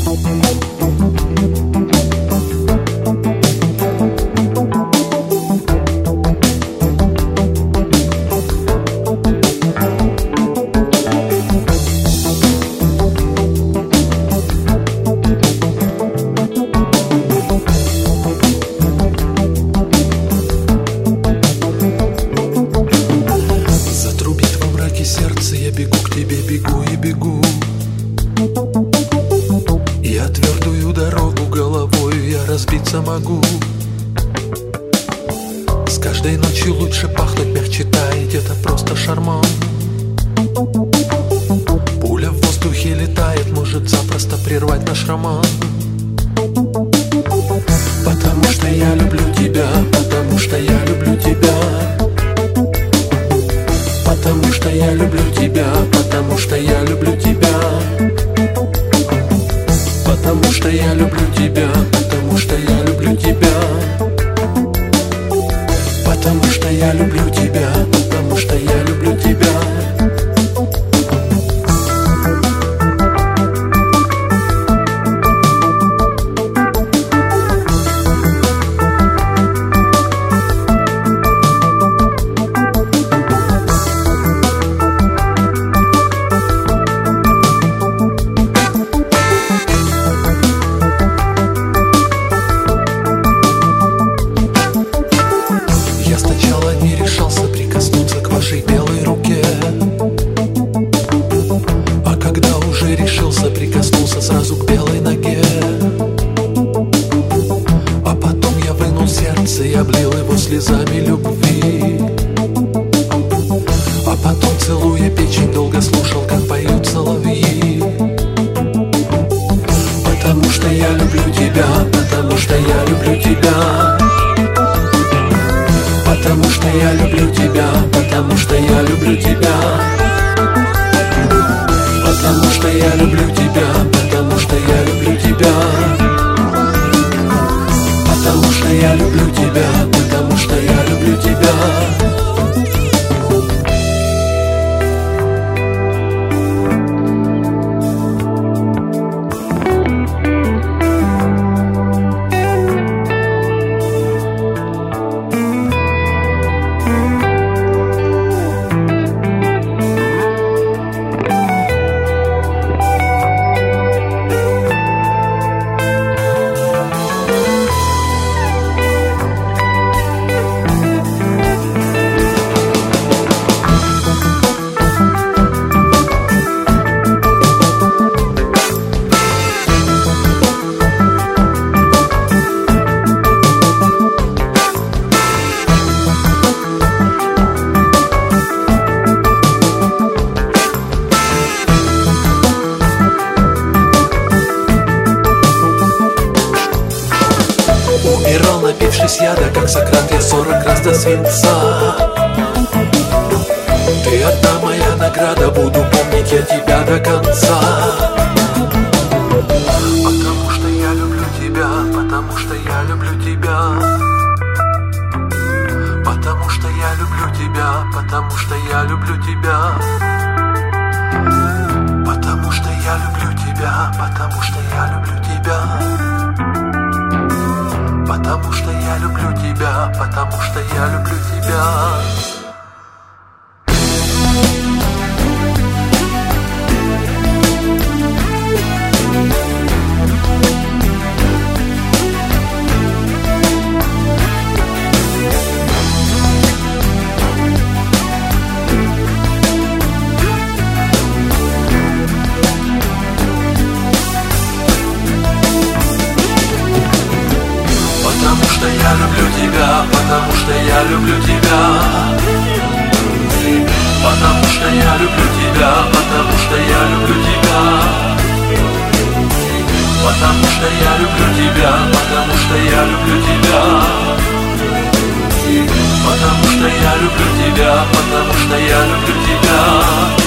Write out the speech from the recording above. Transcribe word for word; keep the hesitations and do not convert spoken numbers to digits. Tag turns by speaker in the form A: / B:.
A: Сердце, я бегу к тебе, бегу и бегу. Я твердую дорогу головою я разбиться могу. С каждой ночью лучше пахнуть, мягче таять, это просто шарман. Пуля в воздухе летает, может запросто прервать наш роман. Потому что я люблю тебя, потому что я люблю тебя. Потому что я люблю тебя, потому что я люблю тебя. Потому что я люблю тебя, потому что я люблю тебя. Потому что я люблю тебя, потому что я люблю тебя. Белой руке, а когда уже решился, прикоснулся сразу к белой ноге. А потом я вынул сердце и облил его слезами любви. А потом, целуя печень, долго слушал, как поют соловьи. Потому что я люблю тебя, потому что я люблю тебя. Потому что я люблю тебя, потому что я люблю тебя. Потому что я люблю тебя, потому что я люблю тебя. Потому что я люблю тебя, потому что я люблю тебя. Умирал, напившись яда, как Сократ, я сорок раз до свинца. Ты одна моя награда, буду помнить я тебя до конца. Потому что я люблю тебя, потому что я люблю тебя. Потому что я люблю тебя, потому что я люблю тебя. Потому что я люблю тебя, потому что я люблю тебя. Потому что я люблю тебя, потому что я люблю тебя. Потому что я люблю тебя, потому что я люблю тебя. Потому что я люблю тебя, потому что я люблю тебя. Потому что я люблю тебя, потому что я люблю тебя. Потому что я люблю тебя, потому что я люблю тебя.